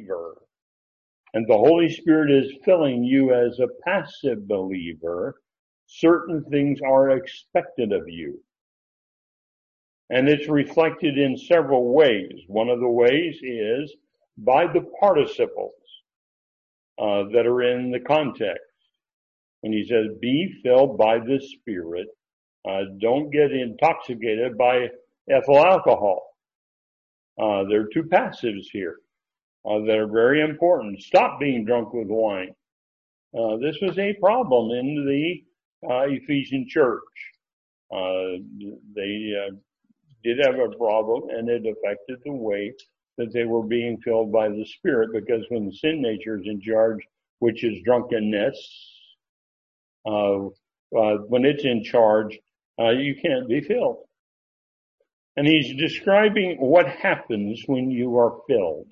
believer, and the Holy Spirit is filling you as a passive believer, certain things are expected of you. And it's reflected in several ways. One of the ways is by the participles that are in the context. When he says, be filled by the Spirit, don't get intoxicated by ethyl alcohol. There are two passives here that are very important. Stop being drunk with wine. This was a problem in the Ephesian church. They did have a problem, and it affected the way that they were being filled by the Spirit, because when the sin nature is in charge, which is drunkenness, when it's in charge, you can't be filled. And he's describing what happens when you are filled.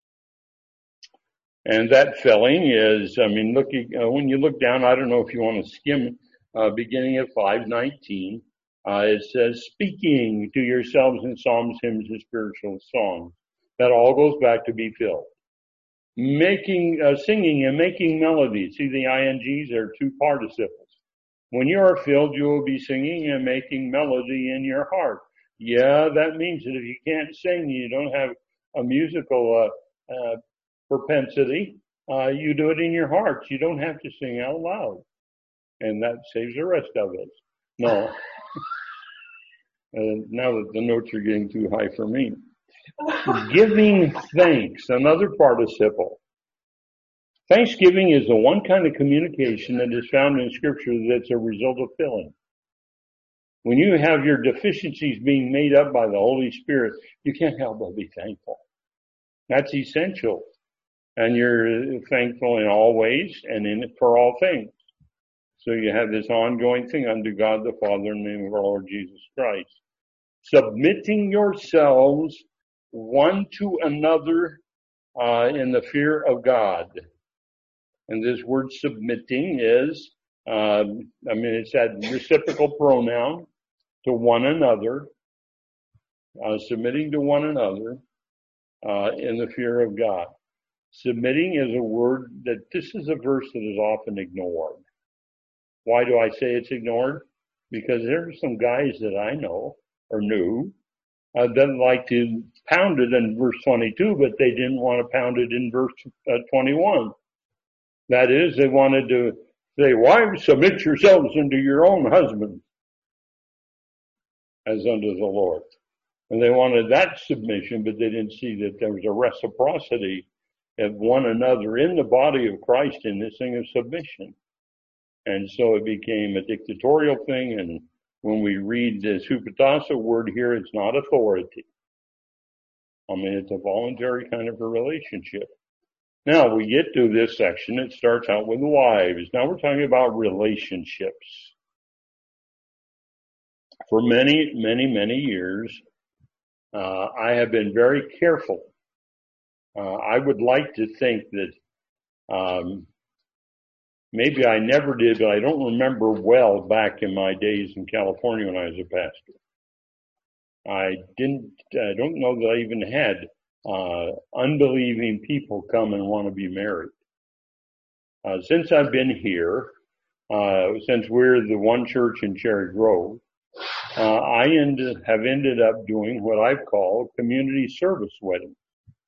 And that filling is, when you look down, I don't know if you want to skim beginning at 5:19, it says, speaking to yourselves in psalms, hymns, and spiritual songs. That all goes back to be filled. Making, singing and making melodies. See, the INGs are two participles. When you are filled, you will be singing and making melody in your heart. Yeah, that means that if you can't sing, you don't have a musical propensity, you do it in your heart. You don't have to sing out loud. And that saves the rest of us. No. Now that the notes are getting too high for me. Giving thanks, another participle. Thanksgiving is the one kind of communication that is found in Scripture that's a result of filling. When you have your deficiencies being made up by the Holy Spirit, you can't help but be thankful. That's essential. And you're thankful in all ways and in it for all things. So you have this ongoing thing unto God the Father in the name of our Lord Jesus Christ. Submitting yourselves one to another in the fear of God. And this word submitting is, it's that reciprocal pronoun to one another, submitting to one another in the fear of God. Submitting is a word this is a verse that is often ignored. Why do I say it's ignored? Because there are some guys that I know or knew that like to pound it in verse 22, but they didn't want to pound it in verse 21. That is, they wanted to say, wives, submit yourselves unto your own husbands as unto the Lord. And they wanted that submission, but they didn't see that there was a reciprocity of one another in the body of Christ in this thing of submission. And so it became a dictatorial thing. And when we read this hupatasa word here, it's not authority. It's a voluntary kind of a relationship. Now we get to this section. It starts out with wives. Now we're talking about relationships. For many, many, many years, I have been very careful. I would like to think that maybe I never did, but I don't remember well back in my days in California when I was a pastor. I don't know that I even had unbelieving people come and want to be married. Since I've been here, since we're the one church in Cherry Grove, I have ended up doing what I've called community service weddings.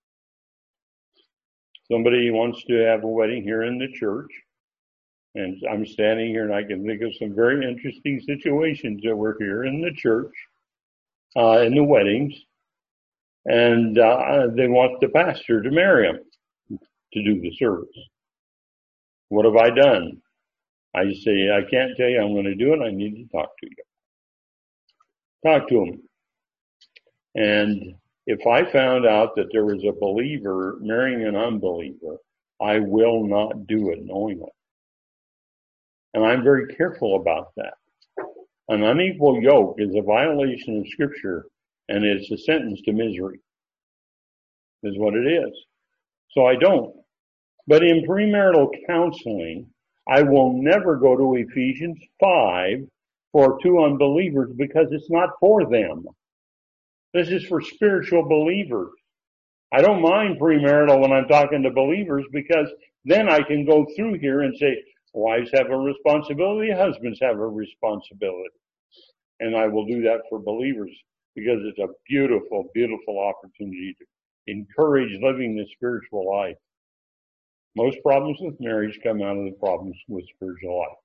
Somebody wants to have a wedding here in the church, and I'm standing here and I can think of some very interesting situations that were here in the church, in the weddings, and they want the pastor to marry them to do the service. What have I done? I say, I can't tell you I'm going to do it. I need to talk to you. Talk to them. And if I found out that there was a believer marrying an unbeliever, I will not do it knowingly. And I'm very careful about that. An unequal yoke is a violation of Scripture, and it's a sentence to misery, is what it is. So I don't. But in premarital counseling, I will never go to Ephesians 5 for two unbelievers because it's not for them. This is for spiritual believers. I don't mind premarital when I'm talking to believers, because then I can go through here and say, wives have a responsibility, husbands have a responsibility. And I will do that for believers, because it's a beautiful, beautiful opportunity to encourage living the spiritual life. Most problems with marriage come out of the problems with spiritual life.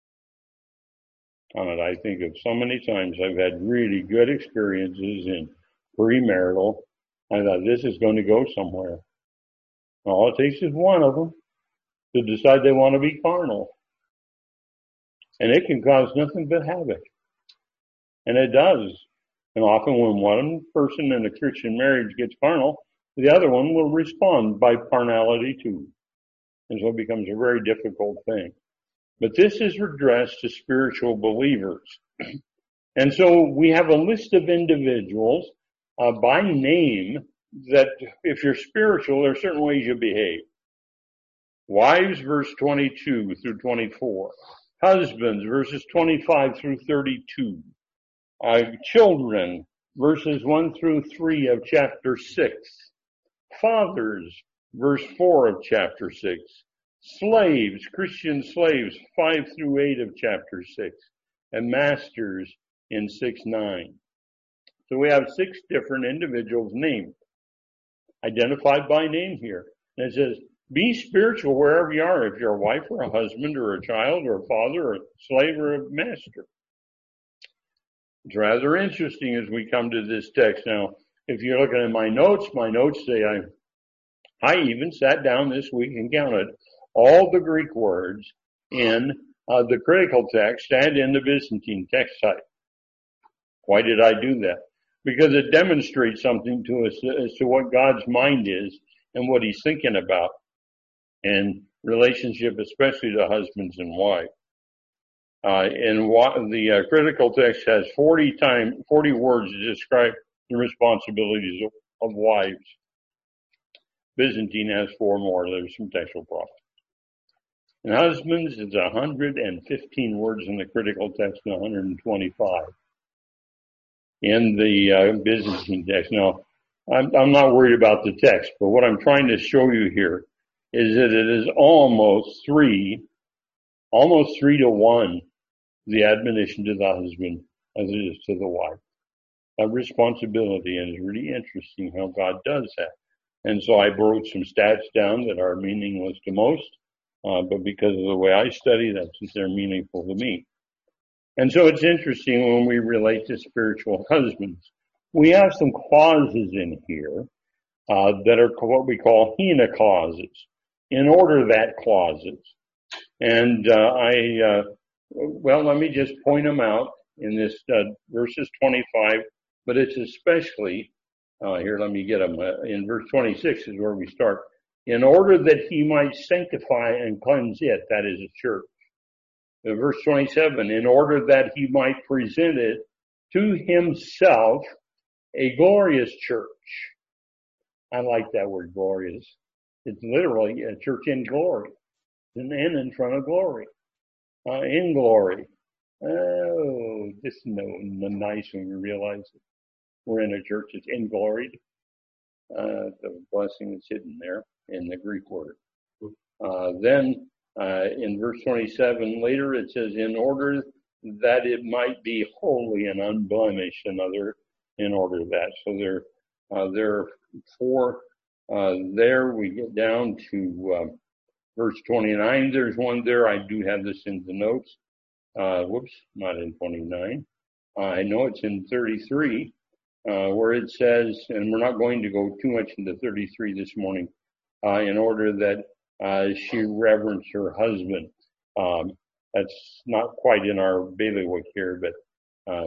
And I think of so many times I've had really good experiences in premarital. I thought, this is going to go somewhere. All it takes is one of them to decide they want to be carnal. And it can cause nothing but havoc. And it does. And often when one person in a Christian marriage gets carnal, the other one will respond by carnality too. And so it becomes a very difficult thing. But this is addressed to spiritual believers. And so we have a list of individuals by name that if you're spiritual, there are certain ways you behave. Wives, verse 22 through 24. Husbands, verses 25 through 32. Children, verses 1 through 3 of chapter 6. Fathers, verse 4 of chapter 6. Slaves, Christian slaves, 5 through 8 of chapter 6. And masters in 6:9. So we have 6 different individuals named, identified by name here. And it says, be spiritual wherever you are, if you're a wife or a husband or a child or a father or a slave or a master. It's rather interesting as we come to this text. Now, if you're looking at my notes say I even sat down this week and counted all the Greek words in the critical text and in the Byzantine text type. Why did I do that? Because it demonstrates something to us as to what God's mind is and what he's thinking about in relationship, especially to husbands and wives. The critical text has 40 words to describe the responsibilities of wives. Byzantine has 4 more. There's some textual problems. And husbands, it's 115 words in the critical text and 125 in the Byzantine text. Now, I'm not worried about the text, but what I'm trying to show you here is that it is almost 3 to 1, the admonition to the husband as it is to the wife. A responsibility, and it's really interesting how God does that. And so I wrote some stats down that are meaningless to most, but because of the way I study, they're meaningful to me. And so it's interesting when we relate to spiritual husbands. We have some clauses in here that are what we call hina clauses, in order that clauses. And let me just point them out in this verses 25, but it's especially, here, let me get them. In verse 26 is where we start. In order that he might sanctify and cleanse it, that is a church. Verse 27, in order that he might present it to himself a glorious church. I like that word, glorious. It's literally a church in glory. An N in front of glory. In glory. Oh, this is nice when you realize that we're in a church that's in glory. The blessing is hidden there in the Greek word. Then in verse 27, later it says, in order that it might be holy and unblemished, another in order that. So there are 4 there. We get down to verse 29. There's one there. I do have this in the notes. Not in 29. I know it's in 33, where it says, and we're not going to go too much into 33 this morning, in order that she reverence her husband. That's not quite in our bailiwick here, but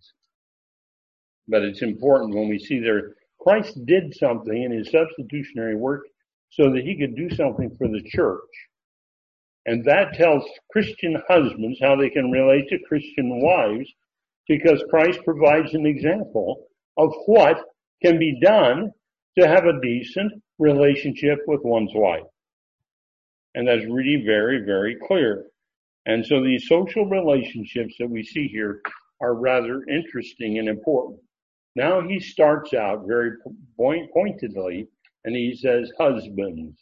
it's important when we see there, Christ did something in his substitutionary work so that he could do something for the church. And that tells Christian husbands how they can relate to Christian wives, because Christ provides an example of what can be done to have a decent relationship with one's wife. And that's really very, very clear. And so these social relationships that we see here are rather interesting and important. Now he starts out very pointedly And he says husbands.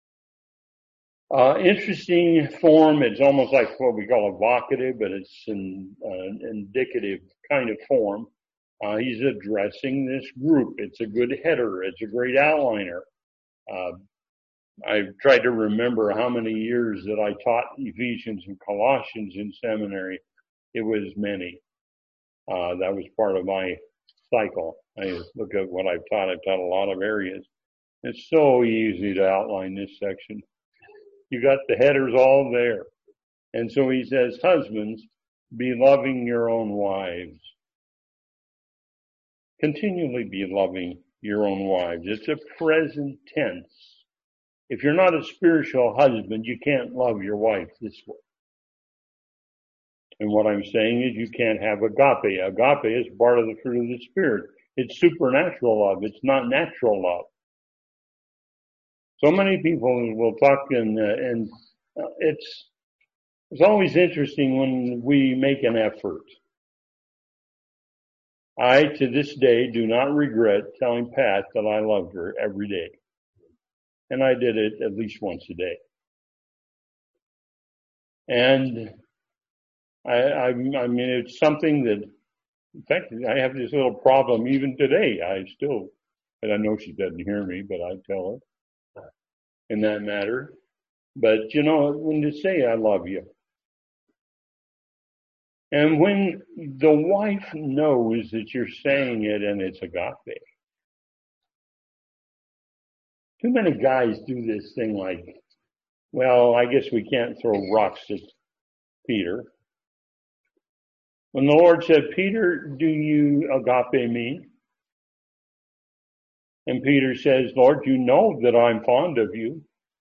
Interesting form. It's almost like what we call a vocative, but it's an indicative kind of form. He's addressing this group. It's a good header. It's a great outliner. I've tried to remember how many years that I taught Ephesians and Colossians in seminary. It was many. That was part of my cycle. I look at what I've taught. I've taught a lot of areas. It's so easy to outline this section. You got the headers all there. And so he says, husbands, be loving your own wives. Continually be loving your own wives. It's a present tense. If you're not a spiritual husband, you can't love your wife this way. And what I'm saying is you can't have agape. Agape is part of the fruit of the Spirit. It's supernatural love. It's not natural love. So many people will talk and it's always interesting when we make an effort. I, to this day, do not regret telling Pat that I loved her every day. And I did it at least once a day. And I mean, it's something that, in fact, I have this little problem even today. And I know she doesn't hear me, but I tell her in that matter. But you know, when you say I love you, and when the wife knows that you're saying it and it's agape. Too many guys do this thing like, well, I guess we can't throw rocks at Peter. When the Lord said, Peter, do you agape me? And Peter says, Lord, you know that I'm fond of you.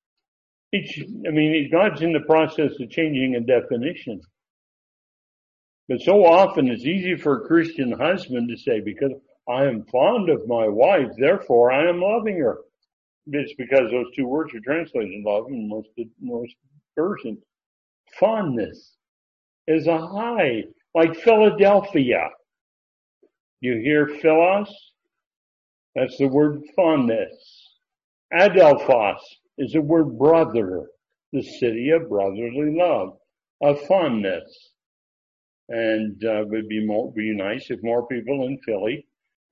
God's in the process of changing a definition. But so often it's easy for a Christian husband to say, because I am fond of my wife, therefore I am loving her. It's because those two words are translated love in most versions. Fondness is a high, like Philadelphia. You hear Philos? That's the word fondness. Adelphos is the word brother, the city of brotherly love, of fondness. And it would be nice if more people in Philly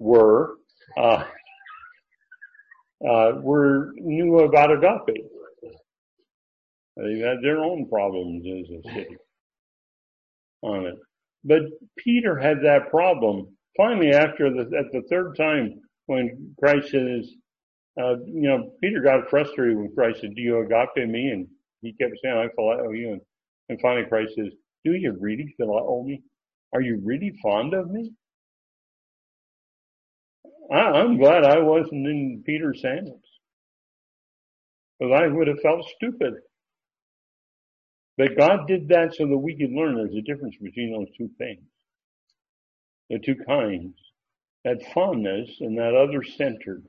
knew about agape. They've had their own problems as a city on it. But Peter had that problem. Finally, at the third time, when Christ says, Peter got frustrated when Christ said, do you agape me? And he kept saying, I phileo you. And finally Christ says, do you really phileo me? Are you really fond of me? I'm glad I wasn't in Peter's sandals, because I would have felt stupid. But God did that so that we could learn there's a difference between those two things, the two kinds, that fondness and that other-centered,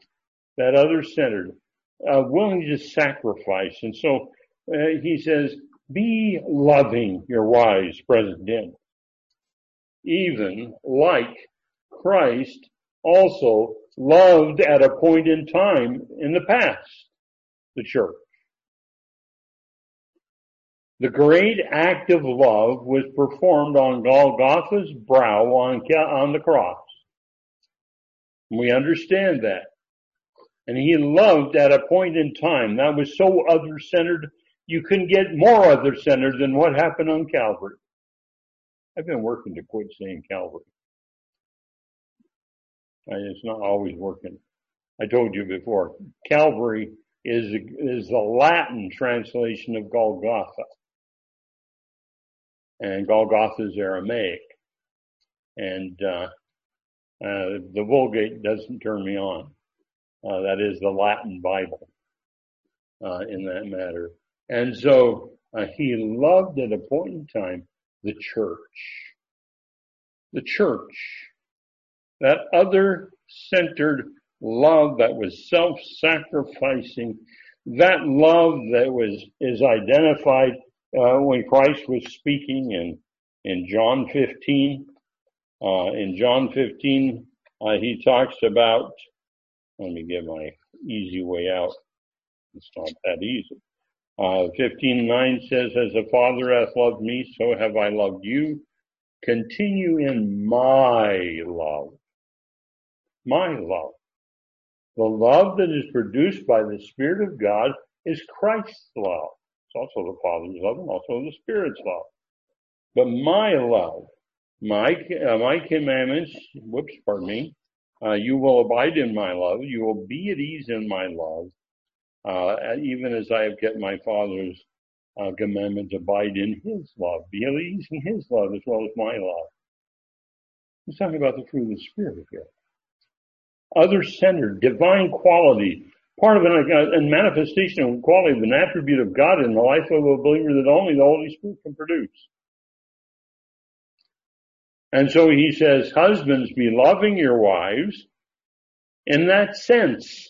willing to sacrifice. And so he says, be loving your wives, present tense, even like Christ also loved at a point in time in the past, the church. The great act of love was performed on Golgotha's brow on the cross. We understand that. And he loved at a point in time. That was so other-centered, you couldn't get more other-centered than what happened on Calvary. I've been working to quit saying Calvary. It's not always working. I told you before, Calvary is the Latin translation of Golgotha. And Golgotha is Aramaic. And the Vulgate doesn't turn me on. That is the Latin Bible in that matter. And so he loved at a point in time the church. The church. That other-centered love that was self-sacrificing, that love that is identified when Christ was speaking in John 15. In John 15, he talks about, let me get my easy way out. It's not that easy. 15:9 says, as the Father hath loved me, so have I loved you. Continue in my love. My love. The love that is produced by the Spirit of God is Christ's love. It's also the Father's love and also the Spirit's love. But my love, my commandments, you will abide in my love. You will be at ease in my love. Even as I have kept my Father's commandments, abide in his love. Be at ease in his love as well as my love. He's talking about the fruit of the Spirit here. Other-centered, divine quality, part of a manifestation of quality of an attribute of God in the life of a believer that only the Holy Spirit can produce. And so he says, husbands, be loving your wives in that sense.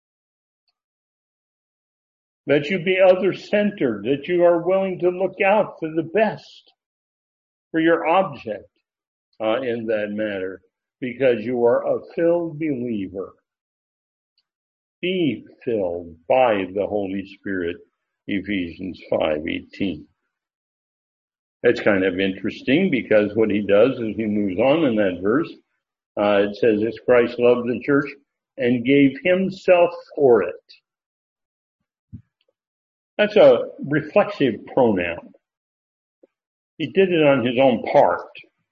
That you be other-centered, that you are willing to look out for the best for your object in that matter, because you are a filled believer. Be filled by the Holy Spirit, Ephesians 5:18. It's kind of interesting because what he does is he moves on in that verse. It says, as Christ loved the church and gave himself for it. That's a reflexive pronoun. He did it on his own part.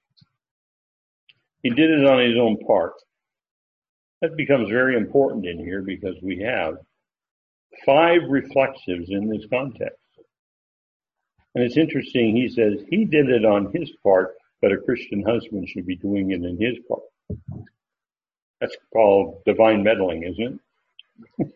He did it on his own part. That becomes very important in here because we have 5 reflexives in this context. And it's interesting, he says he did it on his part, but a Christian husband should be doing it in his part. That's called divine meddling, isn't it?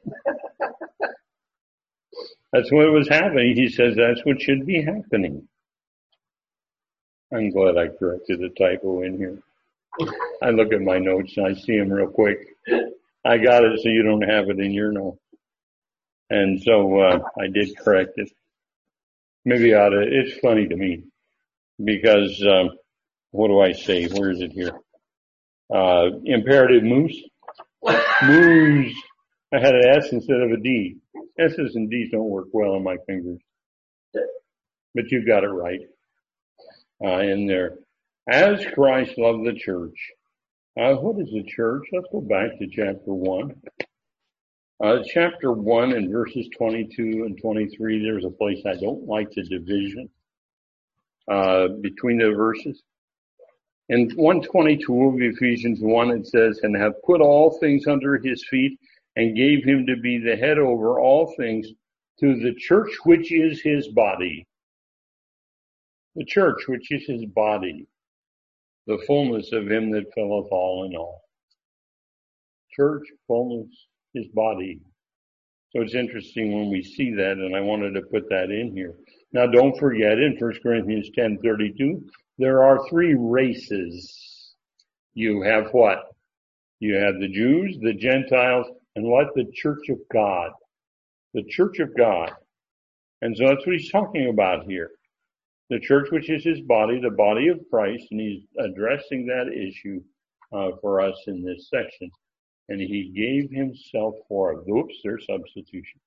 That's what was happening. He says that's what should be happening. I'm glad I corrected a typo in here. I look at my notes and I see them real quick. I got it so you don't have it in your notes. And so I did correct it. Maybe it's funny to me because what do I say? Where is it here? Imperative moose. Moose. I had an S instead of a D. S's and D's don't work well on my fingers. But you got it right in there. As Christ loved the church. What is the church? Let's go back to chapter 1. Chapter 1 and verses 22 and 23, there's a place I don't like the division between the verses. In 122 of Ephesians 1, it says, and have put all things under his feet and gave him to be the head over all things to the church which is his body. The church which is his body. The fullness of him that filleth all in all. Church, fullness, his body. So it's interesting when we see that, and I wanted to put that in here. Now don't forget, in 1 Corinthians 10:32, there are 3 races. You have what? You have the Jews, the Gentiles, and what? The church of God. The church of God. And so that's what he's talking about here. The church which is his body, the body of Christ, and he's addressing that issue for us in this section. And he gave himself for it. Oops, there's substitution.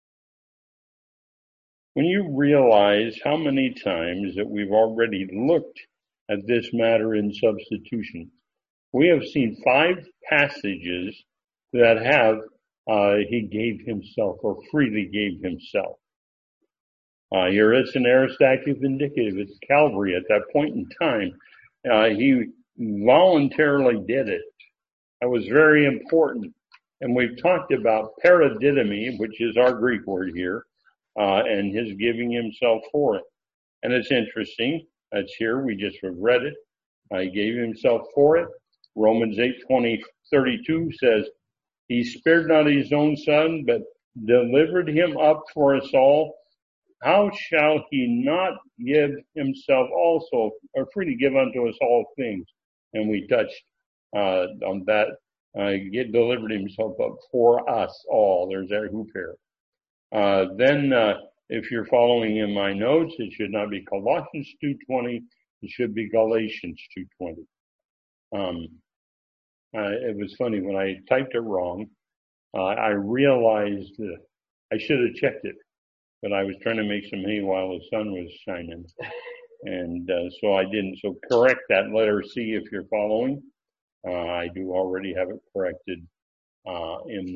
When you realize how many times that we've already looked at this matter in substitution, we have seen 5 passages that have he gave himself or freely gave himself. Here it's an aorist active indicative. It's Calvary at that point in time. He voluntarily did it. That was very important. And we've talked about paradidomi, which is our Greek word here, and his giving himself for it. And it's interesting. That's here. We just read it. He gave himself for it. Romans 8:32 says, he spared not his own son, but delivered him up for us all. How shall he not give himself also, or freely give unto us all things? And we touched on that. Delivered himself up for us all. There's that hoop here. Then, if you're following in my notes, it should not be Colossians 2:20. It should be Galatians 2:20. It was funny when I typed it wrong. I realized I should have checked it, but I was trying to make some hay while the sun was shining. And so I didn't. So correct that letter C if you're following. I do already have it corrected in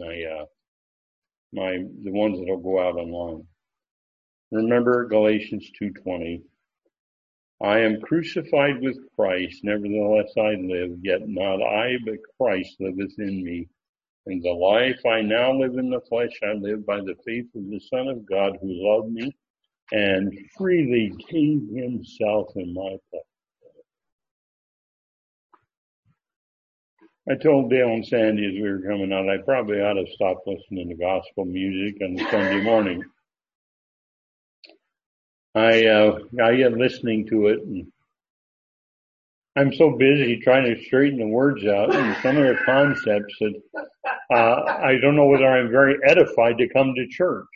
the ones that'll go out online. Remember Galatians 2:20. I am crucified with Christ, nevertheless I live, yet not I, but Christ liveth in me. And the life I now live in the flesh, I live by the faith of the Son of God who loved me and freely gave himself in my place. I told Dale and Sandy as we were coming out, I probably ought to stop listening to gospel music on Sunday morning. I get listening to it, and I'm so busy trying to straighten the words out and some of the concepts that I don't know whether I'm very edified to come to church.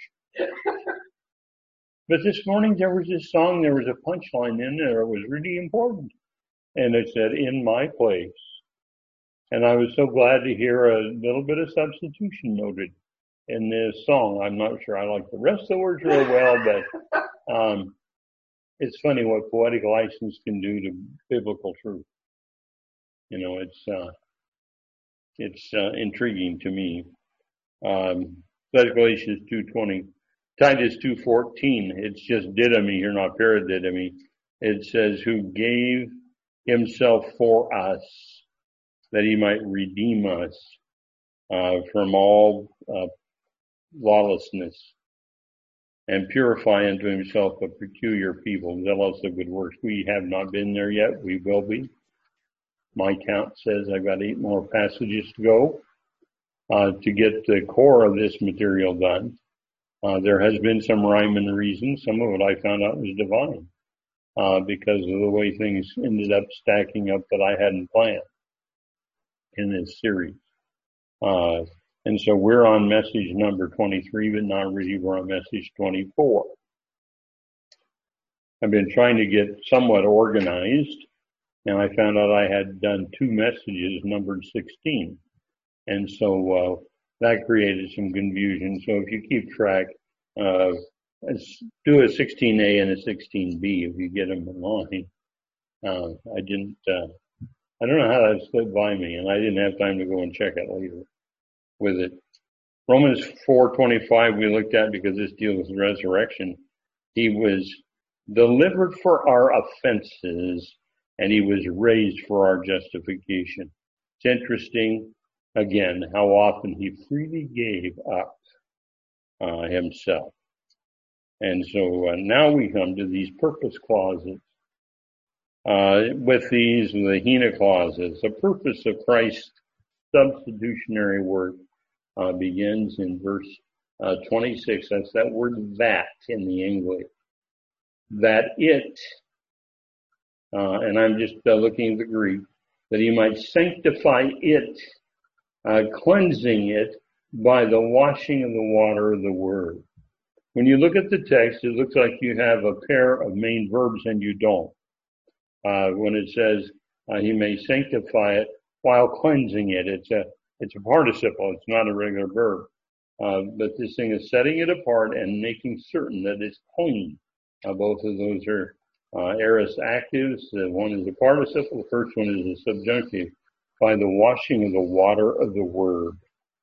But this morning there was this song, there was a punchline in there. It was really important. And it said, in my place. And I was so glad to hear a little bit of substitution noted in this song. I'm not sure I like the rest of the words real well, but it's funny what poetic license can do to biblical truth. You know, it's intriguing to me. That's Galatians 2:20. Titus 2:14. It's just didomy here, not paradidomy. It says, who gave himself for us, that he might redeem us from all lawlessness, and purify unto himself a peculiar people, zealous of good works. We have not been there yet. We will be. My count says I've got 8 more passages to go to get the core of this material done. There has been some rhyme and reason. Some of it I found out was divine because of the way things ended up stacking up that I hadn't planned in this series. And so we're on message number 23, but not really. We're on message 24. I've been trying to get somewhat organized, and I found out I had done 2 messages numbered 16. And so that created some confusion. So if you keep track, do a 16A and a 16B if you get them in line. I don't know how that slipped by me, and I didn't have time to go and check it later with it. Romans 4:25 we looked at because this deals with resurrection. He was delivered for our offenses, and he was raised for our justification. It's interesting, again, how often he freely gave up himself. And so now we come to these purpose clauses. With these, the HENA clauses, the purpose of Christ's substitutionary work begins in verse 26. That's that word that in the English. That it, and I'm just looking at the Greek, that he might sanctify it, cleansing it by the washing of the water of the word. When you look at the text, it looks like you have a pair of main verbs and you don't. When it says he may sanctify it while cleansing it, it's a participle. It's not a regular verb. But this thing is setting it apart and making certain that it's clean. Both of those are aorist actives. One is a participle. The first one is a subjunctive. By the washing of the water of the word.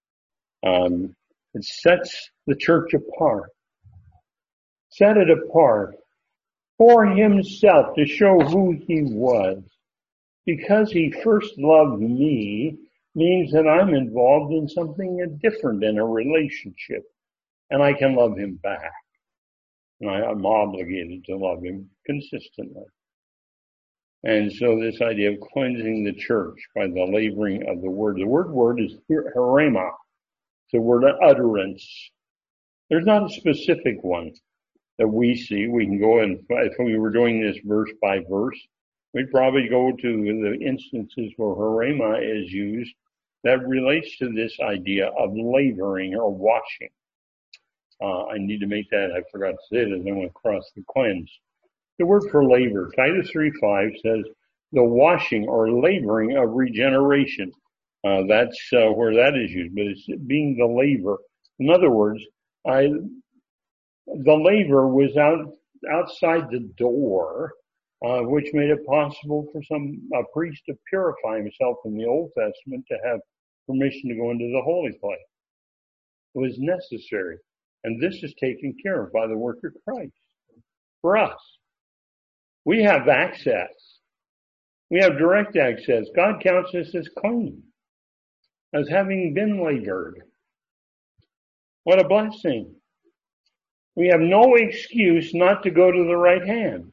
It sets the church apart. Set it apart for himself to show who he was. Because he first loved me means that I'm involved in something different in a relationship. And I can love him back. And I'm obligated to love him consistently. And so this idea of cleansing the church by the laboring of the word. The word is herema. It's a word of utterance. There's not a specific one that we see. We can go and, if we were doing this verse by verse, we'd probably go to the instances where herema is used that relates to this idea of laboring or washing. I need to make that, I forgot to say it as I went across the cleanse. The word for labor, Titus 3:5 says, the washing or laboring of regeneration. That's where that is used, but it's being the laver. In other words, the laver was outside the door, which made it possible for a priest to purify himself in the Old Testament to have permission to go into the holy place. It was necessary. And this is taken care of by the work of Christ. For us, we have access. We have direct access. God counts us as clean, as having been lavered. What a blessing. We have no excuse not to go to the right hand.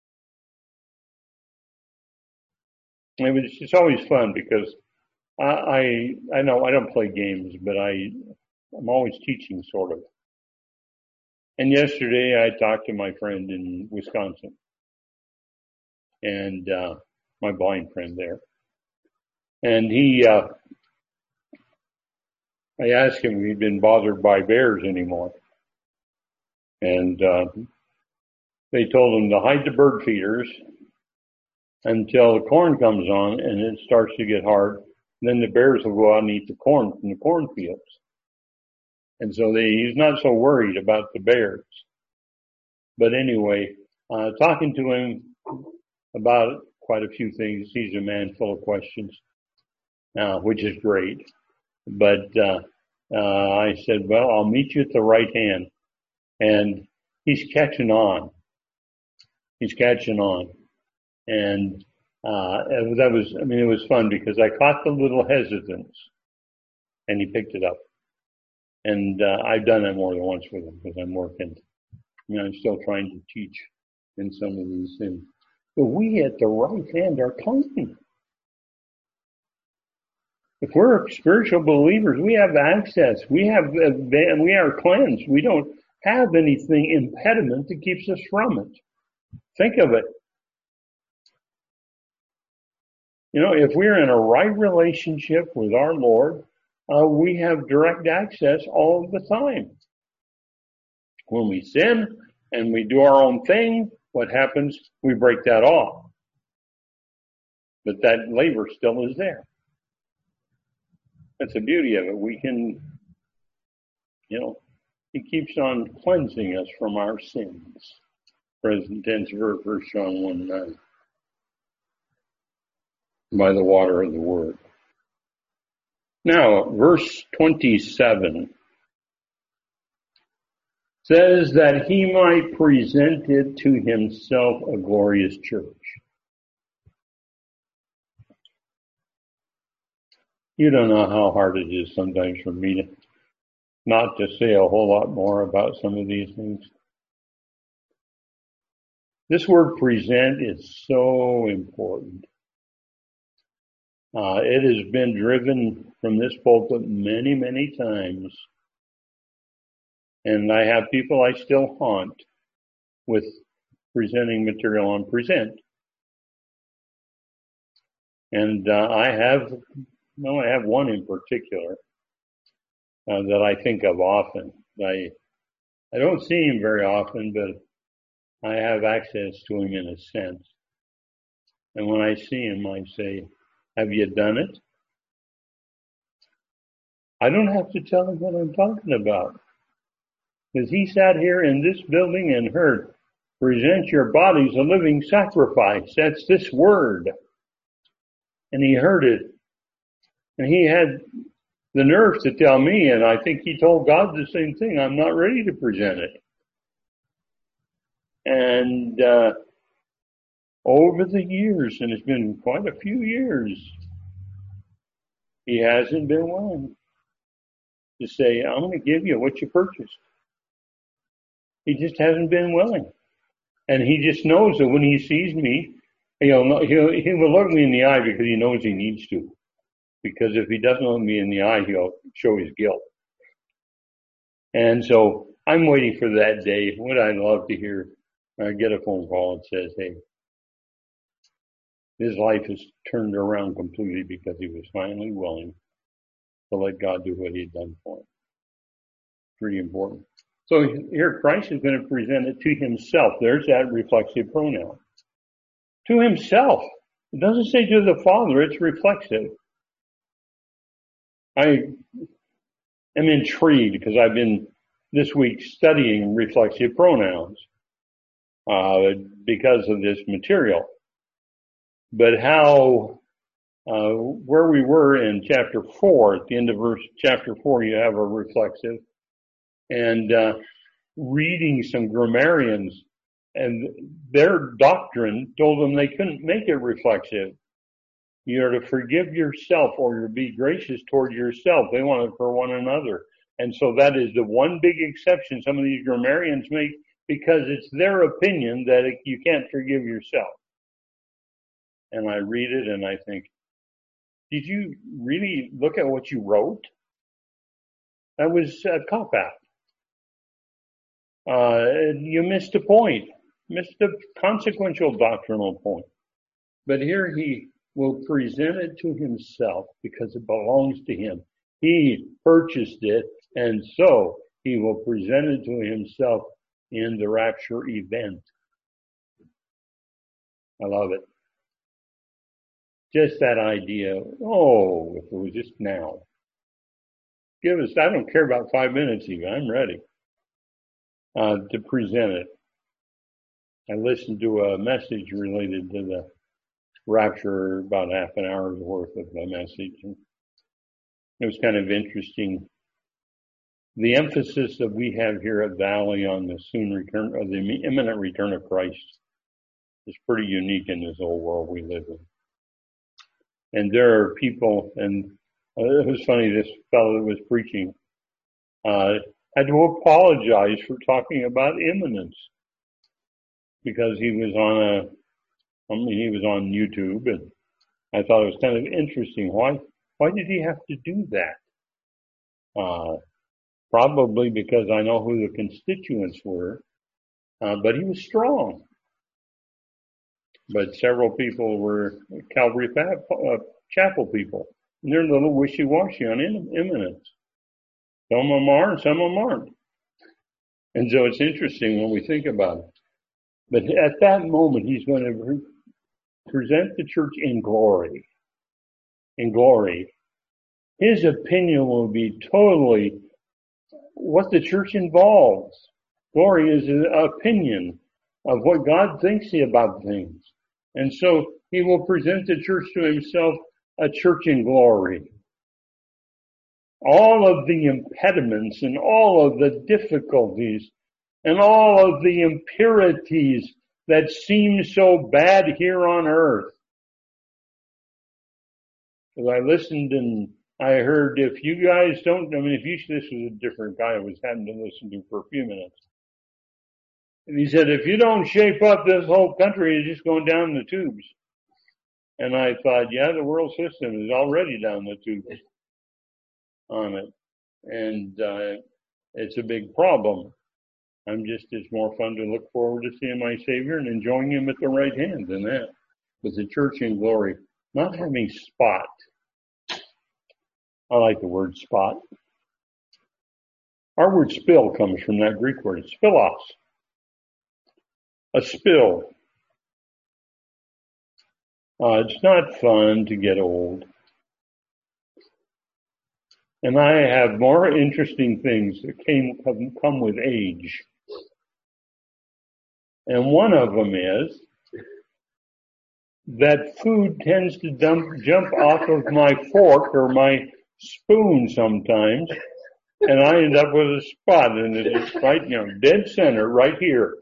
It's always fun because I know I don't play games, but I'm always teaching, sort of. And yesterday I talked to my friend in Wisconsin, and my blind friend there. And I asked him if he'd been bothered by bears anymore. And they told him to hide the bird feeders until the corn comes on and it starts to get hard. Then the bears will go out and eat the corn from the cornfields. And so he's not so worried about the bears. But anyway, talking to him about quite a few things. He's a man full of questions, which is great. But I said, well, I'll meet you at the right hand. And he's catching on. He's catching on. And it was fun because I caught the little hesitance and he picked it up. And I've done that more than once with him because I'm working. I'm still trying to teach in some of these things. But we at the right hand are clean. If we're spiritual believers, we have access. We are cleansed. We don't have anything impediment that keeps us from it. Think of it. If we're in a right relationship with our Lord, we have direct access all the time. When we sin and we do our own thing, what happens? We break that off. But that laver still is there. That's the beauty of it. We can, he keeps on cleansing us from our sins. Present tense verb, 1 John 1:9. By the water of the word. Now, verse 27 says that he might present it to himself a glorious church. You don't know how hard it is sometimes for me not to say a whole lot more about some of these things. This word present is so important. It has been driven from this pulpit many, many times. And I have people I still haunt with presenting material on present. And I have one in particular that I think of often. I don't see him very often, but I have access to him in a sense. And when I see him, I say, have you done it? I don't have to tell him what I'm talking about. Because he sat here in this building and heard, present your bodies a living sacrifice. That's this word. And he heard it. And he had the nerve to tell me, and I think he told God the same thing, I'm not ready to present it. And over the years, and it's been quite a few years, he hasn't been willing to say, I'm going to give you what you purchased. He just hasn't been willing. And he just knows that when he sees me, he will look me in the eye because he knows he needs to. Because if he doesn't look me in the eye, he'll show his guilt. And so I'm waiting for that day. Would I love to hear, get a phone call that says, hey, his life has turned around completely because he was finally willing to let God do what he had done for him. Pretty important. So here Christ is going to present it to himself. There's that reflexive pronoun. To himself. It doesn't say to the Father, it's reflexive. I am intrigued because I've been this week studying reflexive pronouns because of this material. But how, where we were in chapter 4, at the end of chapter 4, you have a reflexive, and reading some grammarians, and their doctrine told them they couldn't make it reflexive. You're to forgive yourself or to be gracious toward yourself. They want it for one another. And so that is the one big exception some of these grammarians make, because it's their opinion that you can't forgive yourself. And I read it and I think, did you really look at what you wrote? That was a cop-out. You missed a point, missed a consequential doctrinal point. But here he will present it to himself because it belongs to him. He purchased it, and so he will present it to himself in the rapture event. I love it. Just that idea, oh, if it was just now. Give us, I don't care about 5 minutes even, I'm ready to present it. I listened to a message related to the rapture, about half an hour's worth of the message. And it was kind of interesting. The emphasis that we have here at Valley on the soon return, or the imminent return of Christ, is pretty unique in this old world we live in. And there are people, and it was funny, this fellow that was preaching had to apologize for talking about imminence, because he was on YouTube, and I thought it was kind of interesting. Why did he have to do that? Probably because I know who the constituents were, but he was strong. But several people were Calvary Chapel people, and they're a little wishy-washy on imminence. Some of them are, and some of them aren't. And so it's interesting when we think about it. But at that moment, he's going to present the church in glory. In glory. His opinion will be totally what the church involves. Glory is an opinion of what God thinks about things. And so he will present the church to himself, a church in glory. All of the impediments and all of the difficulties and all of the impurities that seem so bad here on earth. As I listened and I heard, if you guys don't, this was a different guy I was having to listen to for a few minutes. And he said, if you don't shape up, this whole country is just going down the tubes. And I thought, yeah, the world system is already down the tubes on it. And it's a big problem. It's more fun to look forward to seeing my Savior and enjoying him at the right hand than that. With the church in glory, not having spot. I like the word spot. Our word spill comes from that Greek word, spillos. A spill. It's not fun to get old. And I have more interesting things that come with age. And one of them is that food tends to jump off of my fork or my spoon sometimes, and I end up with a spot, and it's right, dead center, right here.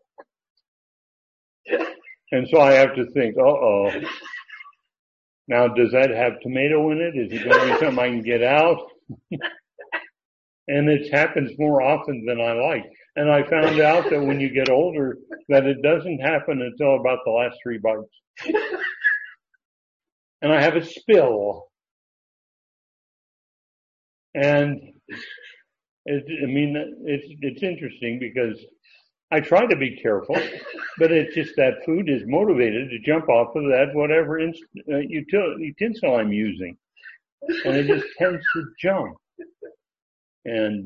And so I have to think, uh-oh. Now, does that have tomato in it? Is it going to be something I can get out? And it happens more often than I like. And I found out that when you get older, that it doesn't happen until about the last 3 bites. And I have a spill. And it's interesting because I try to be careful, but it's just that food is motivated to jump off of that whatever utensil I'm using, and it just tends to jump. And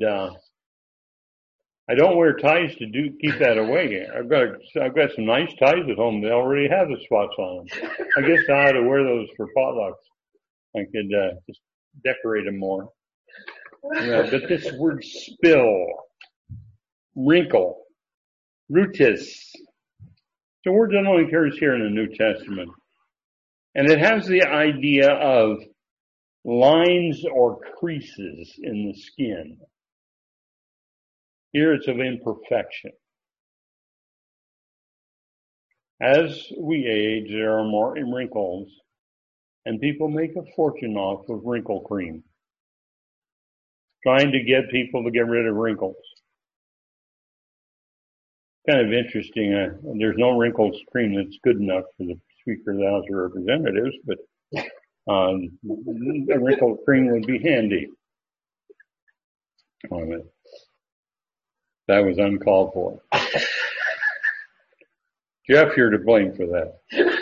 I don't wear ties to keep that away. I've got some nice ties at home. They already have the spots on them. I guess I ought to wear those for potlucks. I could just decorate them more. But this word spill, wrinkle, rutis, it's a word that only occurs here in the New Testament. And it has the idea of lines or creases in the skin. Here it's of imperfection. As we age, there are more wrinkles, and people make a fortune off of wrinkle cream, trying to get people to get rid of wrinkles. Kind of interesting. There's no wrinkles cream that's good enough for the Speaker of the House of Representatives, but a wrinkle cream would be handy. That was uncalled for. Jeff, you're to blame for that.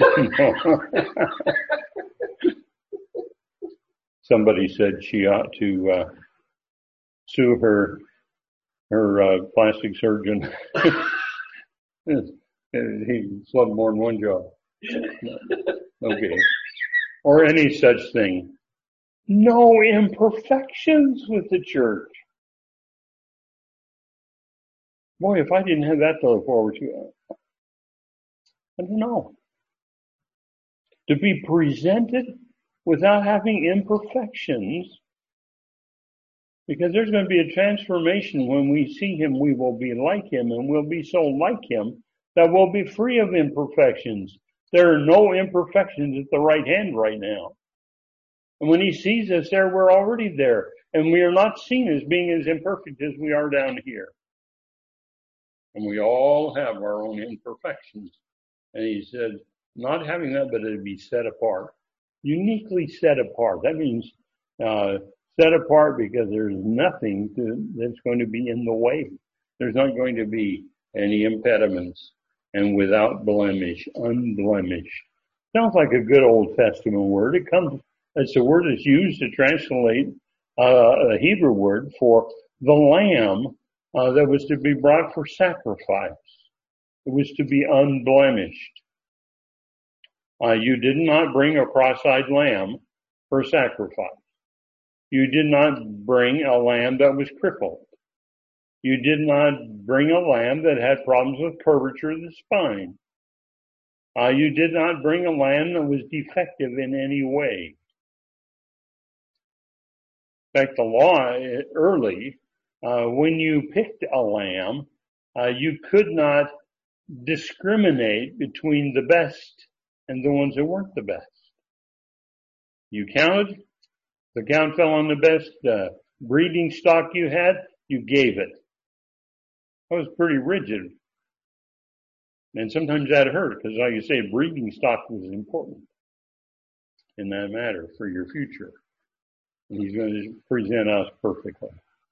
Somebody said she ought to sue her plastic surgeon. He slugged more than one job. Okay. Or any such thing. No imperfections with the church. Boy, if I didn't have that to look forward to, I don't know. To be presented without having imperfections, because there's going to be a transformation. When we see him, we will be like him, and we'll be so like him that we'll be free of imperfections. There are no imperfections at the right hand right now. And when he sees us there, we're already there. And we are not seen as being as imperfect as we are down here. And we all have our own imperfections. And he said, not having that, but it'd be set apart. Uniquely set apart. That means set apart because there's nothing that's going to be in the way. There's not going to be any impediments. And without blemish, unblemished. Sounds like a good Old Testament word. It's a word that's used to translate a Hebrew word for the lamb that was to be brought for sacrifice. It was to be unblemished. You did not bring a cross-eyed lamb for sacrifice. You did not bring a lamb that was crippled. You did not bring a lamb that had problems with curvature of the spine. You did not bring a lamb that was defective in any way. In fact, the law early, when you picked a lamb, you could not discriminate between the best and the ones that weren't the best. You counted, the count fell on the best breeding stock you had, you gave it. That was pretty rigid. And sometimes that hurt because, like you say, breeding stock was important in that matter for your future. And he's going to present us perfectly.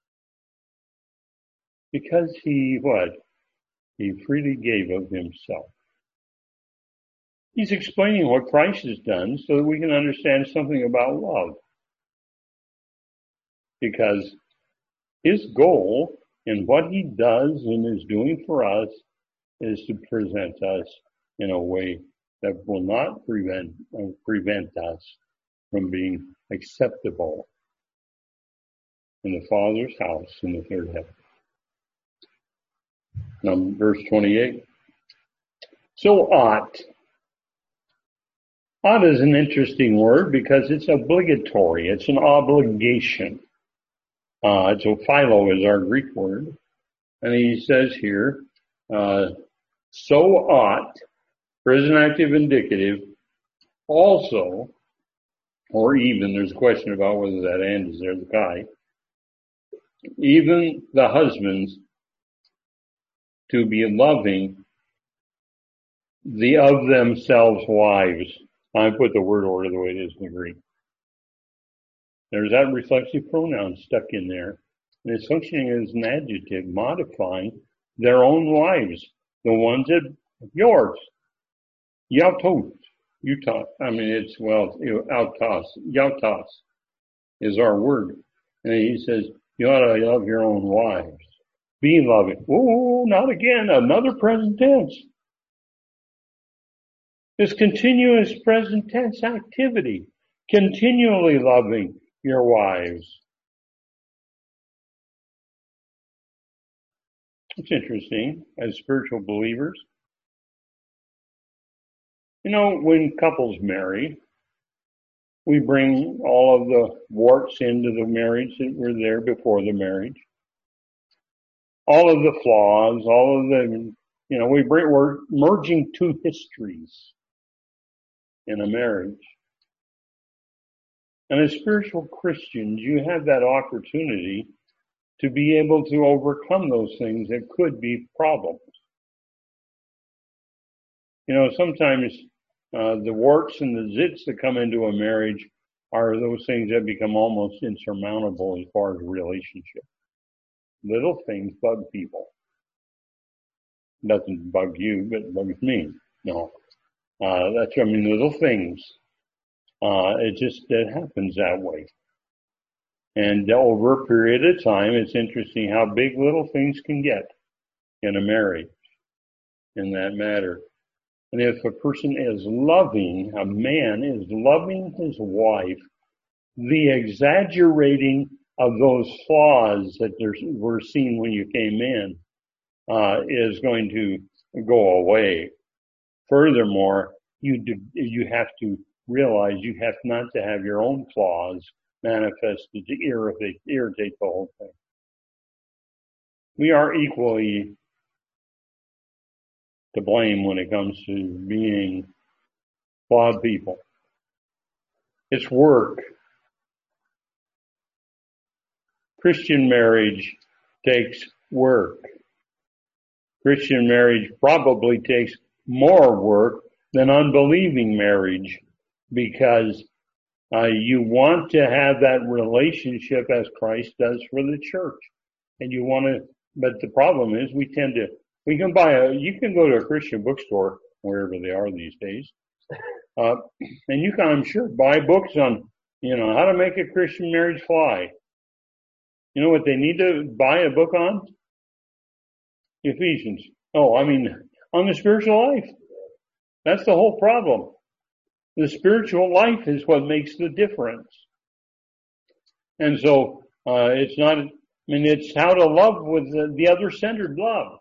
Because he freely gave of himself. He's explaining what Christ has done so that we can understand something about love. Because his goal in what he does and is doing for us is to present us in a way that will not prevent us from being acceptable in the Father's house in the third heaven. Now, verse 28. So ought. Ought is an interesting word because it's obligatory. It's an obligation. So philo is our Greek word. And he says here, so ought, present active indicative, also, or even, there's a question about whether that and is there, the guy, even the husbands to be loving the of themselves wives. I put the word order the way it is in the Greek. There's that reflexive pronoun stuck in there. And it's functioning as an adjective, modifying their own wives. The ones that, yours. Yautos. Utah. Autos. Yautos is our word. And he says, you ought to love your own wives. Be loving. Oh, not again. Another present tense. This continuous present tense activity. Continually loving. your wives. It's interesting as spiritual believers. You know, when couples marry, we bring all of the warts into the marriage that were there before the marriage. All of the flaws, all of the, we're merging two histories in a marriage. And as spiritual Christians, you have that opportunity to be able to overcome those things that could be problems. You know, sometimes the warts and the zits that come into a marriage are those things that become almost insurmountable as far as relationship. Little things bug people. Doesn't bug you, but it bugs me. No. Little things. It happens that way. And over a period of time, it's interesting how big little things can get in a marriage in that matter. And if a person is loving, a man is loving his wife, the exaggerating of those flaws that were seen when you came in is going to go away. Furthermore, you have to realize you have not to have your own flaws manifested to irritate the whole thing. We are equally to blame when it comes to being flawed people. It's work. Christian marriage takes work. Christian marriage probably takes more work than unbelieving marriage because you want to have that relationship as Christ does for the church. And you want to, but the problem is you can go to a Christian bookstore, wherever they are these days, and you can, I'm sure, buy books on, how to make a Christian marriage fly. You know what they need to buy a book on? Ephesians. On the spiritual life. That's the whole problem. The spiritual life is what makes the difference. And so, it's how to love with the other-centered love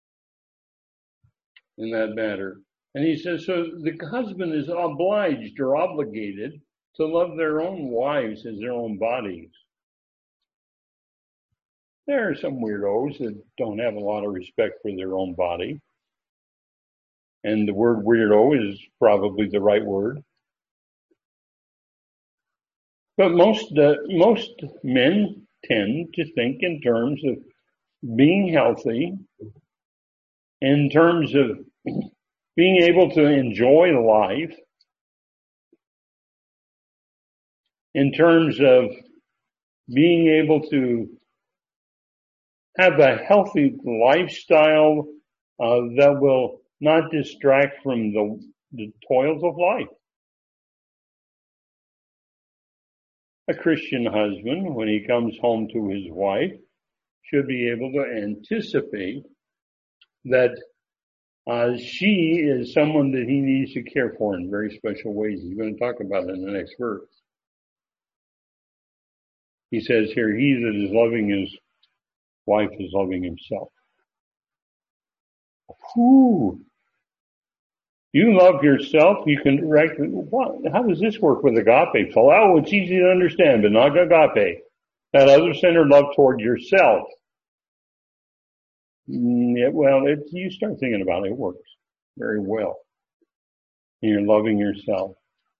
in that matter. And he says, so the husband is obliged or obligated to love their own wives as their own bodies. There are some weirdos that don't have a lot of respect for their own body. And the word weirdo is probably the right word. But most men tend to think in terms of being healthy, in terms of being able to enjoy life, in terms of being able to have a healthy lifestyle that will not distract from the toils of life. A Christian husband, when he comes home to his wife, should be able to anticipate that she is someone that he needs to care for in very special ways. He's going to talk about it in the next verse. He says here, he that is loving his wife is loving himself. Whew. You love yourself, you can direct. How does this work with agape? Oh, it's easy to understand, but not agape. That other-centered love toward yourself. You start thinking about it, it works very well. And you're loving yourself.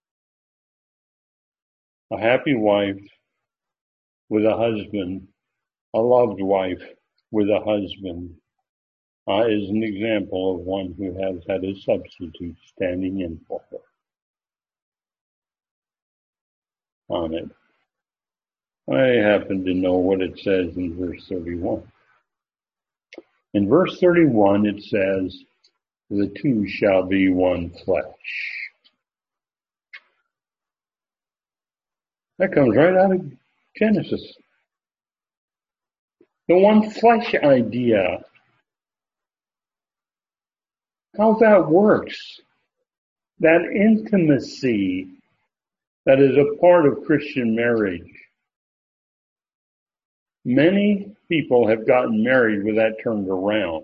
A happy wife with a husband, a loved wife with a husband, is an example of one who has had a substitute standing in for her on it. I happen to know what it says in verse 31. In verse 31, it says, the two shall be one flesh. That comes right out of Genesis. The one flesh idea. How that works. That intimacy that is a part of Christian marriage. Many people have gotten married with that turned around.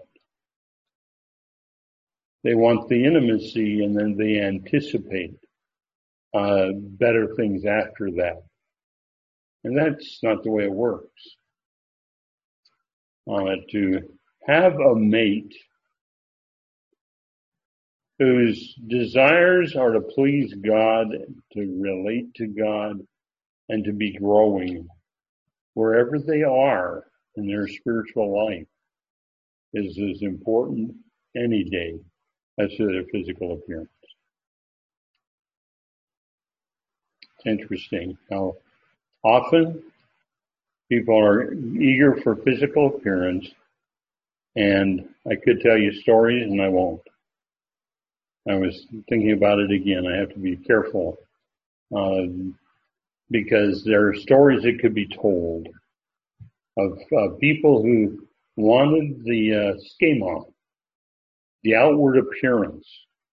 They want the intimacy and then they anticipate better things after that. And that's not the way it works. To have a mate whose desires are to please God, to relate to God, and to be growing wherever they are in their spiritual life is as important any day as to their physical appearance. It's interesting how often people are eager for physical appearance, and I could tell you stories and I won't. I was thinking about it again. I have to be careful because there are stories that could be told of people who wanted the schema, the outward appearance,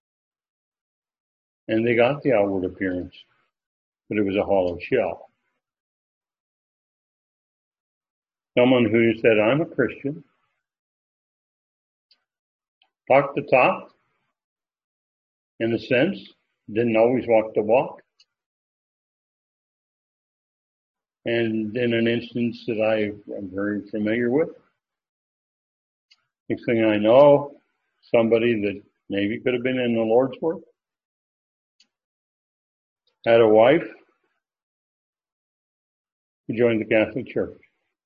and they got the outward appearance, but it was a hollow shell. Someone who said, I'm a Christian, talked the talk, in a sense, didn't always walk the walk. And in an instance that I am very familiar with, next thing I know, somebody that maybe could have been in the Lord's work had a wife who joined the Catholic Church.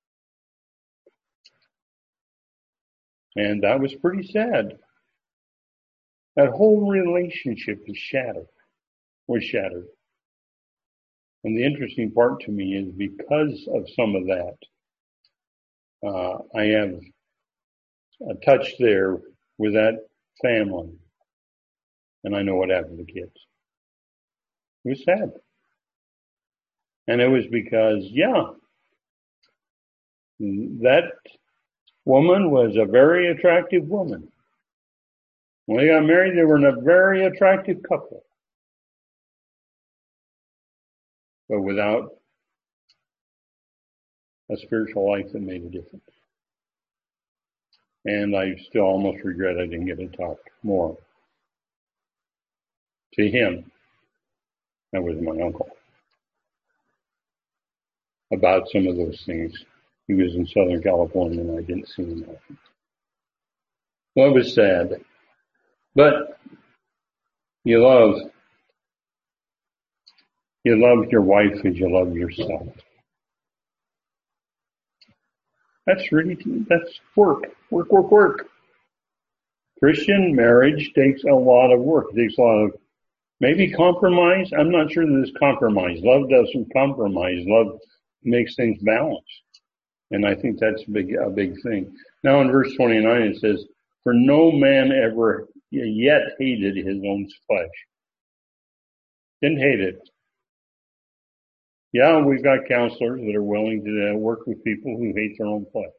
And that was pretty sad. That whole relationship was shattered. And the interesting part to me is because of some of that, I have a touch there with that family. And I know what happened to the kids. It was sad. And it was because, that woman was a very attractive woman. When they got married, they were a very attractive couple. But without a spiritual life that made a difference. And I still almost regret I didn't get to talk more to him. That was my uncle. About some of those things. He was in Southern California and I didn't see him often. Well, it was sad. But you love your wife as you love yourself. That's work. Christian marriage takes a lot of work. It takes a lot of maybe compromise. I'm not sure that it's compromise. Love doesn't compromise. Love makes things balanced. And I think that's a big thing. Now in verse 29 it says, for no man ever yet hated his own flesh. Didn't hate it. Yeah, we've got counselors that are willing to work with people who hate their own flesh.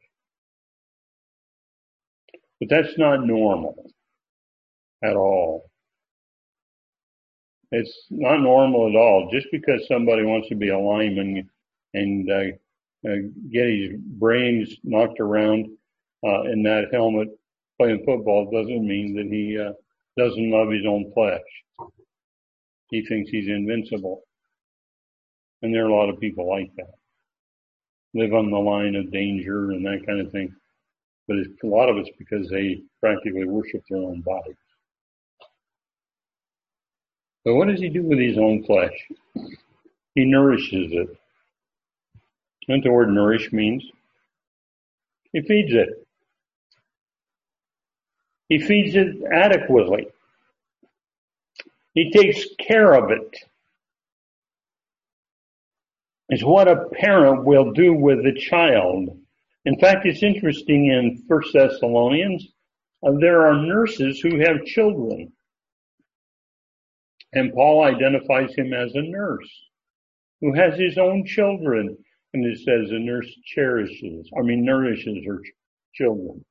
But that's not normal at all. It's not normal at all. Just because somebody wants to be a lineman and get his brains knocked around in that helmet playing football doesn't mean that he doesn't love his own flesh. He thinks he's invincible. And there are a lot of people like that. Live on the line of danger and that kind of thing. But a lot of it's because they practically worship their own body. But what does he do with his own flesh? He nourishes it. You know what the word nourish means? He feeds it. He feeds it adequately. He takes care of it. It's what a parent will do with a child. In fact, it's interesting in 1 Thessalonians, there are nurses who have children. And Paul identifies him as a nurse who has his own children. And it says a nurse nourishes her children.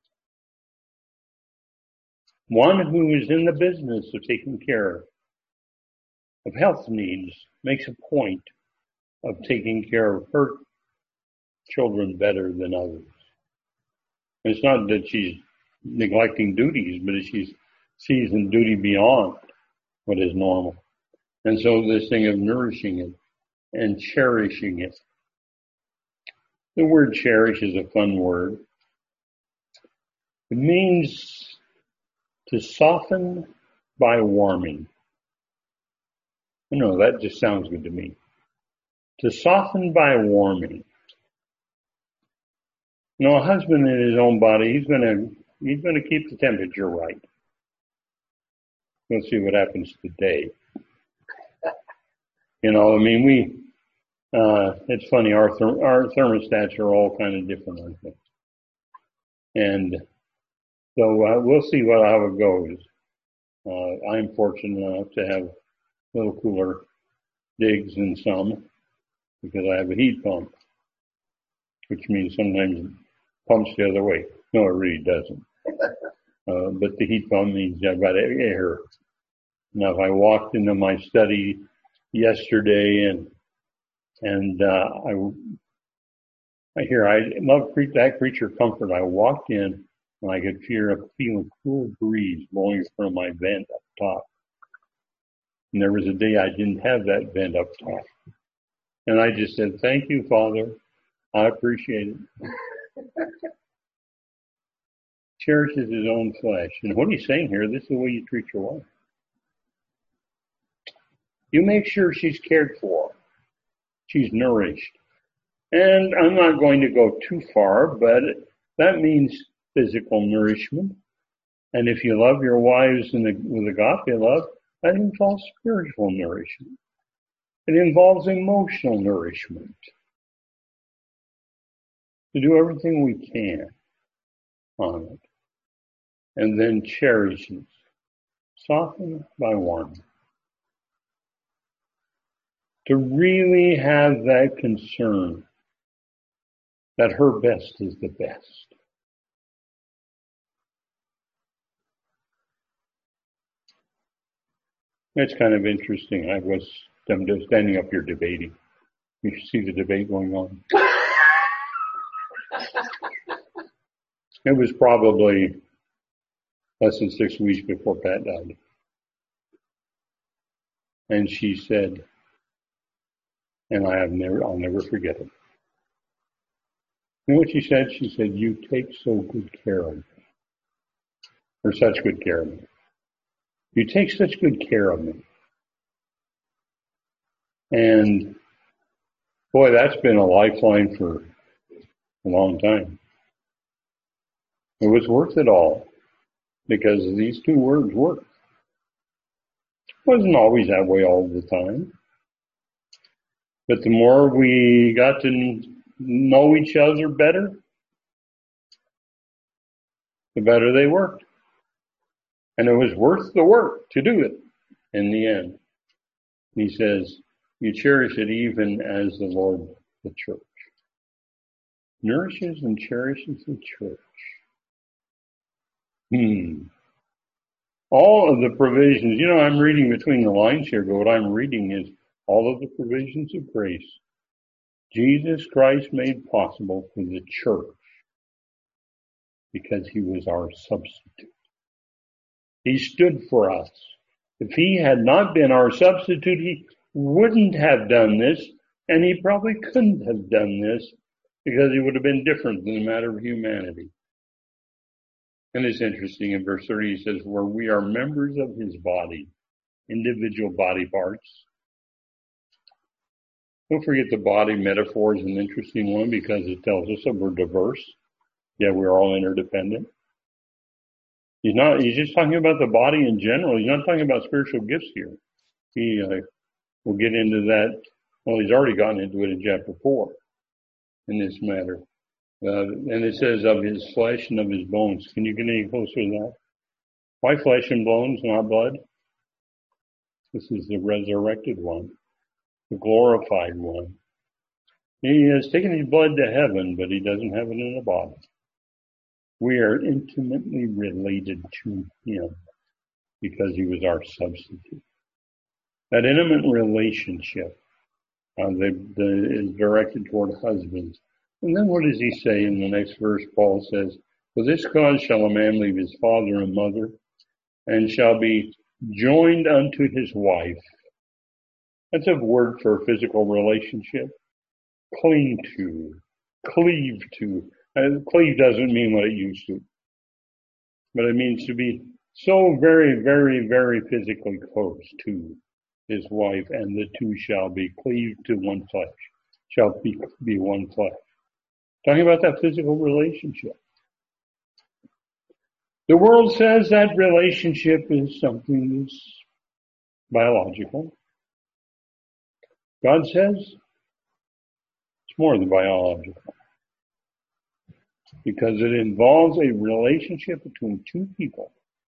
One who is in the business of taking care of health needs makes a point of taking care of her children better than others. And it's not that she's neglecting duties, but she's seizing duty beyond what is normal. And so this thing of nourishing it and cherishing it. The word cherish is a fun word. It means to soften by warming. That just sounds good to me. To soften by warming. A husband in his own body, he's going to keep the temperature right. We'll see what happens today. It's funny, our thermostats are all kind of different, aren't they? And so we'll see how it goes. I'm fortunate enough to have a little cooler digs than some because I have a heat pump, which means sometimes it pumps the other way. No, it really doesn't. But the heat pump means I've got air. Now, if I walked into my study yesterday and I love that creature comfort. I walked in and I could feel a cool breeze blowing from my vent up top. And there was a day I didn't have that vent up top. And I just said, thank you, Father. I appreciate it. Cherishes his own flesh. And what he's saying here, this is the way you treat your wife. You make sure she's cared for. She's nourished. And I'm not going to go too far, but that means physical nourishment. And if you love your wives with agape love, that involves spiritual nourishment. It involves emotional nourishment. To do everything we can on it. And then cherishes. Soften by warming. To really have that concern that her best is the best. That's kind of interesting. I'm just standing up here debating. You should see the debate going on. It was probably less than 6 weeks before Pat died. And she said, and I'll never forget it. You know what she said? She said, you take so good care of me. Or such good care of me. You take such good care of me. And boy, that's been a lifeline for a long time. It was worth it all because these two words worked. It wasn't always that way all the time. But the more we got to know each other better, the better they worked. And it was worth the work to do it in the end. He says, you cherish it even as the Lord the church. Nourishes and cherishes the church. All of the provisions, I'm reading between the lines here, but what I'm reading is all of the provisions of grace Jesus Christ made possible for the church because he was our substitute. He stood for us. If he had not been our substitute, he wouldn't have done this, and he probably couldn't have done this because he would have been different in the matter of humanity. And it's interesting, in verse 30 he says, where we are members of his body, individual body parts. Don't forget the body metaphor is an interesting one because it tells us that we're diverse, yet we're all interdependent. He's just talking about the body in general. He's not talking about spiritual gifts here. He will get into that. Well, he's already gotten into it in chapter 4 in this matter. And it says of his flesh and of his bones. Can you get any closer to that? Why flesh and bones, not blood? This is the resurrected one, the glorified one. He has taken his blood to heaven, but he doesn't have it in a body. We are intimately related to him because he was our substitute. That intimate relationship is directed toward husbands. And then what does he say in the next verse? Paul says, for this cause shall a man leave his father and mother, and shall be joined unto his wife. That's a word for a physical relationship. Cling to, cleave to. Cleave doesn't mean what it used to, but it means to be so very, very, very physically close to his wife, and the two shall be cleaved to one flesh, shall be one flesh. Talking about that physical relationship. The world says that relationship is something that's biological. God says it's more than biological, because it involves a relationship between two people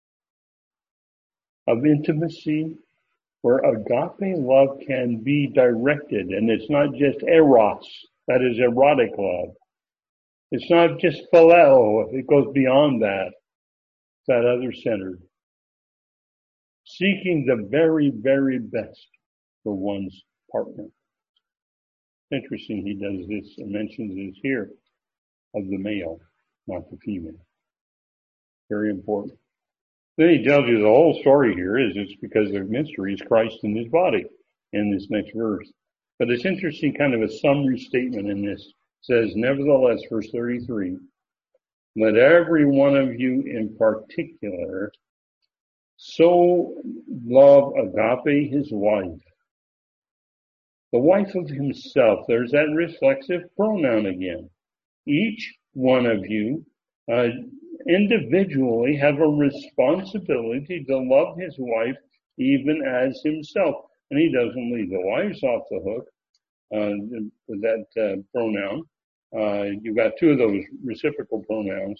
of intimacy where agape love can be directed, and it's not just eros, that is erotic love. It's not just phileo, it goes beyond that. It's that other-centered. Seeking the very, very best for one's partner. Interesting, he does this and mentions this here of the male, not the female. Very important. Then he tells you the whole story here is it's because the mystery is Christ in his body in this next verse. But it's interesting, kind of a summary statement in this. It says, nevertheless, verse 33, let every one of you in particular so love agape his wife, the wife of himself. There's that reflexive pronoun again. Each one of you individually have a responsibility to love his wife even as himself. And he doesn't leave the wives off the hook with that pronoun. You've got two of those reciprocal pronouns.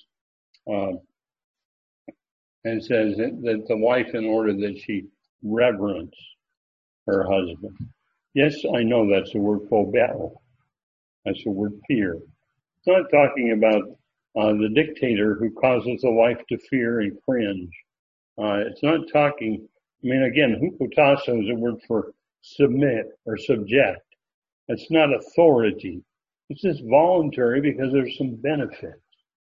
And says that the wife, in order that she reverence her husband. Yes, I know that's the word phobeo. That's the word fear. It's not talking about the dictator who causes the wife to fear and cringe. It's not talking, again, hupotasso is a word for submit or subject. It's not authority. It's just voluntary because there's some benefit.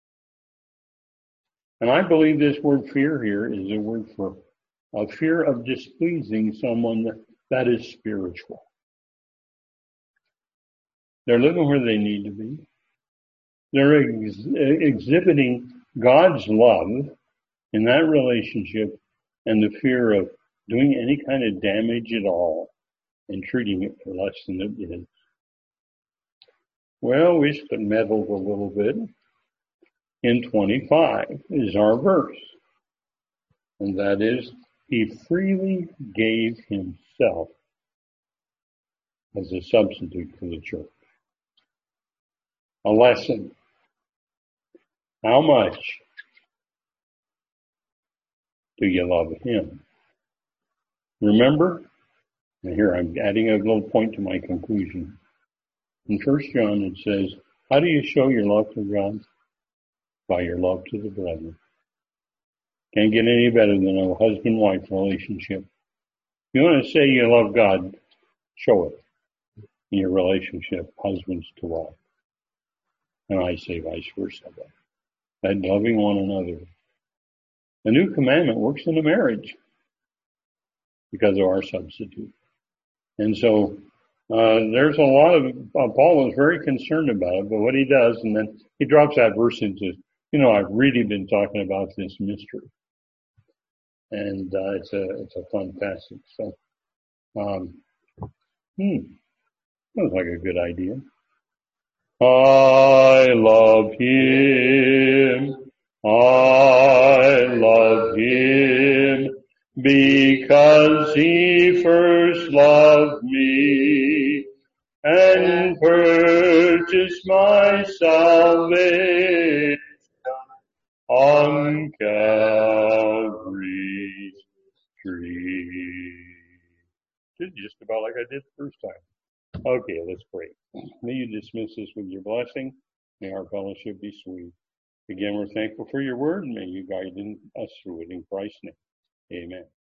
And I believe this word fear here is a word for a fear of displeasing someone that is spiritual. They're living where they need to be. They're exhibiting God's love in that relationship and the fear of doing any kind of damage at all and treating it for less than it is. Well, we meddled a little bit. In 25 is our verse. And that is, he freely gave himself as a substitute for the church. A lesson. How much do you love him? Remember, and here I'm adding a little point to my conclusion. In 1 John it says, how do you show your love for God? By your love to the brethren. Can't get any better than a husband-wife relationship. If you want to say you love God, show it in your relationship, husbands to wife. And I say vice versa. That loving one another. The new commandment works in a marriage because of our substitute. And so there's a lot of, Paul is very concerned about it, but what he does, and then he drops that verse into, I've really been talking about this mystery. And it's a fun passage. So, sounds like a good idea. I love him. I love him because he first loved me and purchased my salvation on Calvary's tree. Did just about like I did the first time. Okay, let's pray. May you dismiss us with your blessing. May our fellowship be sweet. Again, we're thankful for your word, and may you guide us through it in Christ's name. Amen.